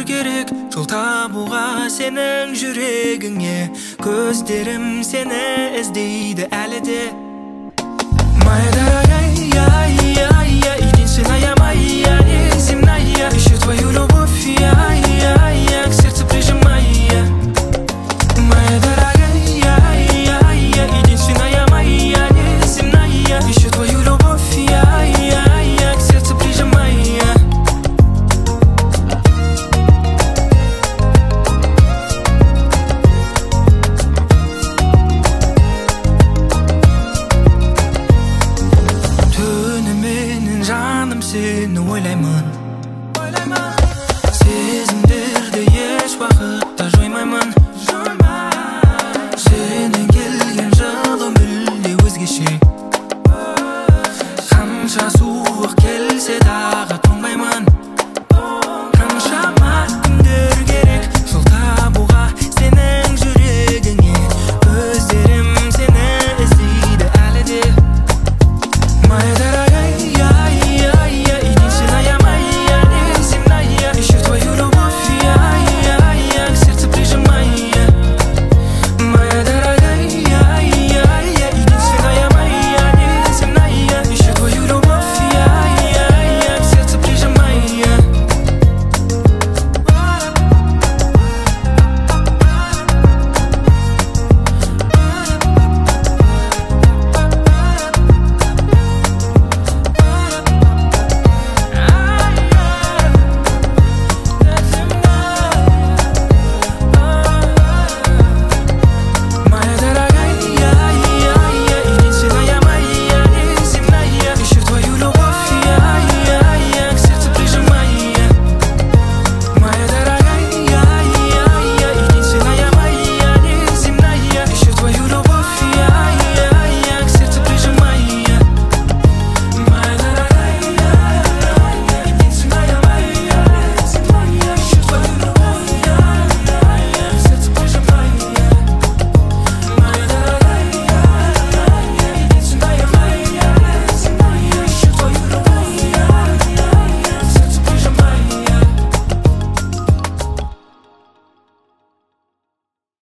керек жол табуға сенің жүрегіңе. Көздерім сені іздейді әлі де. Моя дорогая, единственная моя, неземная. Ищу твою любовь, к сердцу прижимая. Моя дорогая, единственная моя, неземная. Ищу твою любовь, к сердцу прижимая. Түніменен жаным сені ойлаймын. Сезімдерді еш уақытта жоймаймын.